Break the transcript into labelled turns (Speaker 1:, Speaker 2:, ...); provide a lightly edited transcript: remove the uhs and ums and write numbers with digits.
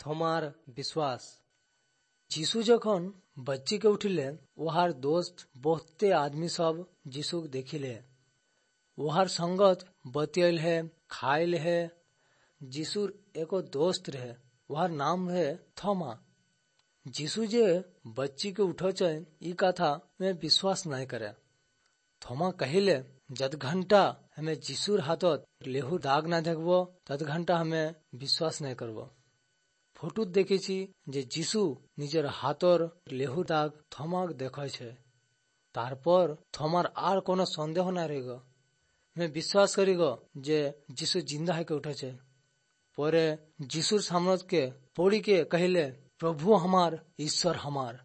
Speaker 1: थोमार विश्वास। जीशु जखन बच्ची के उठिले वहार दोस्त बहुते आदमी सब जीशु देखिले। वहार संगत बतियल है, खाइल है। जीशुर एको दोस्त रहे, वहार नाम रहे थोमा। जीशु जे बच्ची के उठो चे ई कथा में विश्वास नहीं करे। थोमा कहिले जद घंटा हमें जीशुर हाथत लेहू दाग ना देखबो तद घंटा हमें विश्वास नहीं करबो। फोटो देखी जे जीशु निजर हाथर लेहू दाग थोमाक देखै छे। तारपर थोमार आर कोनो संदेह ना रहेगा। मैं विश्वास करीगो जे जीशु जिंदा है के उठे छे। परे जीशुर सामने के पड़ी के कहिले, प्रभु हमार, ईश्वर हमार।